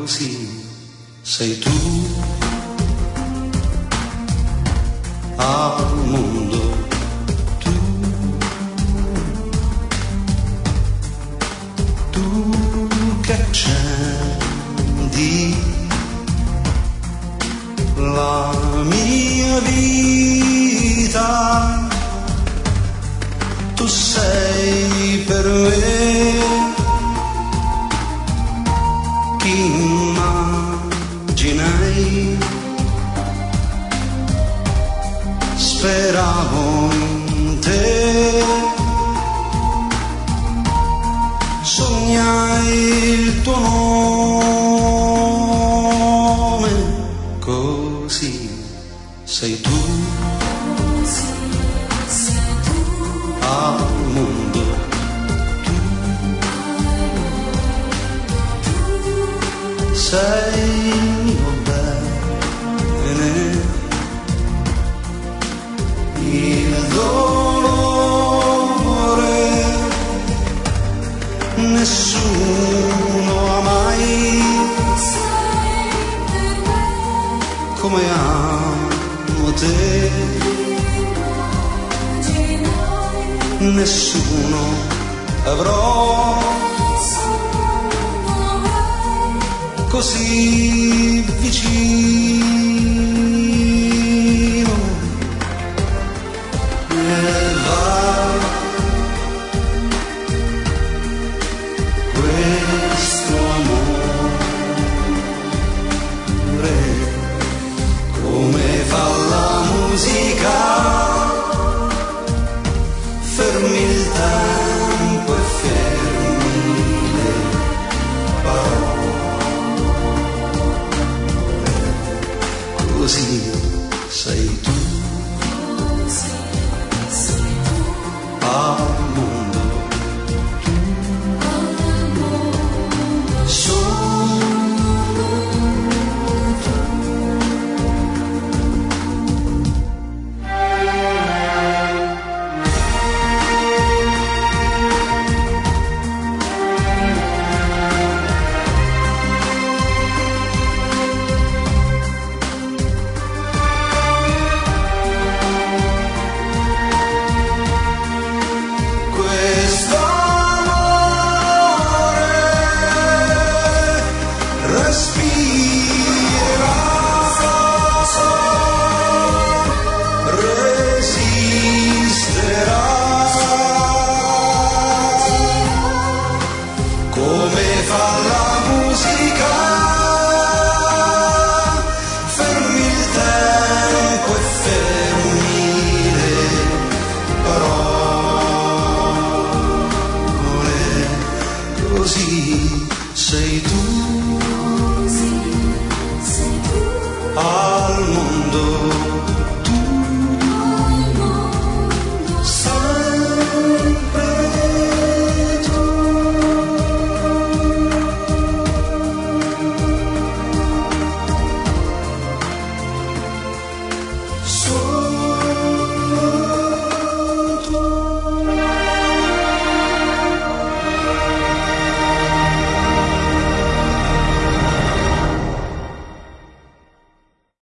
così sei tu al mondo, tu che accendi la mia vita, tu sei per me chi immaginai, speravo in te, sognai il tuo nome, così sei tu al mondo, tu sei mio bene, il dolore nessuno ha mai come amo te, nessuno avrò così vicino, e va questo amore come fa la musica, fermi il tempo e fermi le parole, così sei tu al mondo, come fa la musica, fermi il tempo e fermi le parole, così sei tu